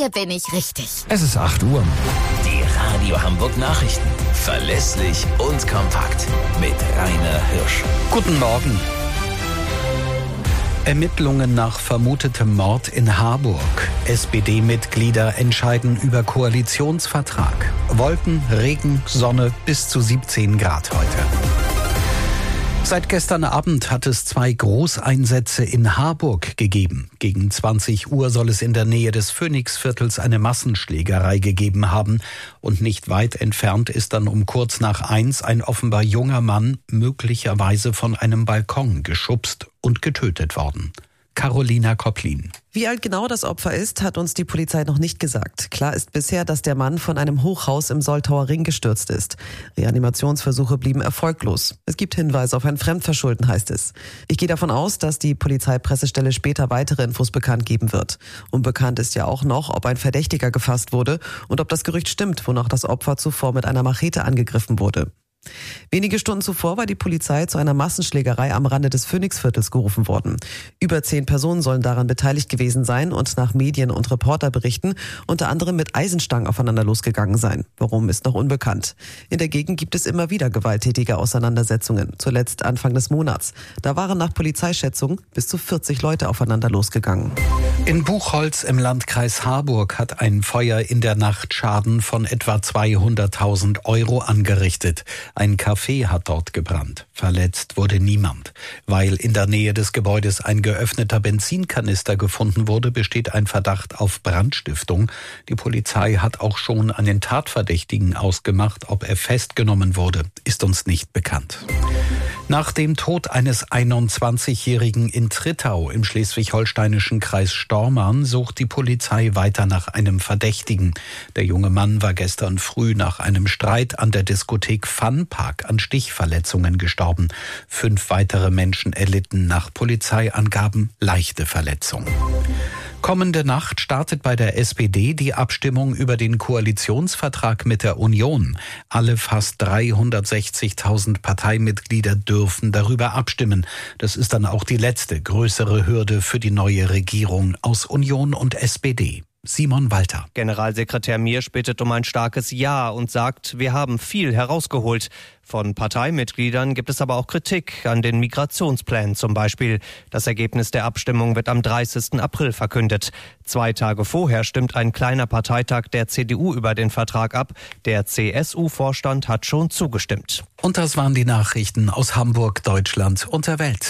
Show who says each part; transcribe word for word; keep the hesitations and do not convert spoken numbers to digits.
Speaker 1: Hier bin ich richtig.
Speaker 2: Es ist acht Uhr.
Speaker 3: Die Radio Hamburg Nachrichten. Verlässlich und kompakt. Mit Rainer Hirsch.
Speaker 2: Guten Morgen. Ermittlungen nach vermutetem Mord in Harburg. S P D-Mitglieder entscheiden über Koalitionsvertrag. Wolken, Regen, Sonne bis zu siebzehn Grad heute. Seit gestern Abend hat es zwei Großeinsätze in Harburg gegeben. Gegen zwanzig Uhr soll es in der Nähe des Phoenixviertels eine Massenschlägerei gegeben haben. Und nicht weit entfernt ist dann um kurz nach eins ein offenbar junger Mann möglicherweise von einem Balkon geschubst und getötet worden. Carolina Kopplin.
Speaker 4: Wie alt genau das Opfer ist, hat uns die Polizei noch nicht gesagt. Klar ist bisher, dass der Mann von einem Hochhaus im Soltauer Ring gestürzt ist. Reanimationsversuche blieben erfolglos. Es gibt Hinweise auf ein Fremdverschulden, heißt es. Ich gehe davon aus, dass die Polizeipressestelle später weitere Infos bekannt geben wird. Unbekannt ist ja auch noch, ob ein Verdächtiger gefasst wurde und ob das Gerücht stimmt, wonach das Opfer zuvor mit einer Machete angegriffen wurde. Wenige Stunden zuvor war die Polizei zu einer Massenschlägerei am Rande des Phoenixviertels gerufen worden. Über zehn Personen sollen daran beteiligt gewesen sein und nach Medien- und Reporterberichten unter anderem mit Eisenstangen aufeinander losgegangen sein. Warum, ist noch unbekannt. In der Gegend gibt es immer wieder gewalttätige Auseinandersetzungen. Zuletzt Anfang des Monats. Da waren nach Polizeischätzung bis zu vierzig Leute aufeinander losgegangen.
Speaker 2: In Buchholz im Landkreis Harburg hat ein Feuer in der Nacht Schaden von etwa zweihunderttausend Euro angerichtet. Ein Café hat dort gebrannt. Verletzt wurde niemand. Weil in der Nähe des Gebäudes ein geöffneter Benzinkanister gefunden wurde, besteht ein Verdacht auf Brandstiftung. Die Polizei hat auch schon einen Tatverdächtigen ausgemacht. Ob er festgenommen wurde, ist uns nicht bekannt. Nach dem Tod eines einundzwanzigjährigen in Trittau im schleswig-holsteinischen Kreis Stormarn sucht die Polizei weiter nach einem Verdächtigen. Der junge Mann war gestern früh nach einem Streit an der Diskothek Funpark an Stichverletzungen gestorben. Fünf weitere Menschen erlitten nach Polizeiangaben leichte Verletzungen. Kommende Nacht startet bei der S P D die Abstimmung über den Koalitionsvertrag mit der Union. Alle fast dreihundertsechzigtausend Parteimitglieder dürfen darüber abstimmen. Das ist dann auch die letzte größere Hürde für die neue Regierung aus Union und S P D. Simon Walter.
Speaker 5: Generalsekretär Miersch bittet um ein starkes Ja und sagt, wir haben viel herausgeholt. Von Parteimitgliedern gibt es aber auch Kritik an den Migrationsplänen zum Beispiel. Das Ergebnis der Abstimmung wird am dreißigsten April verkündet. Zwei Tage vorher stimmt ein kleiner Parteitag der C D U über den Vertrag ab. Der C S U-Vorstand hat schon zugestimmt.
Speaker 2: Und das waren die Nachrichten aus Hamburg, Deutschland und der Welt.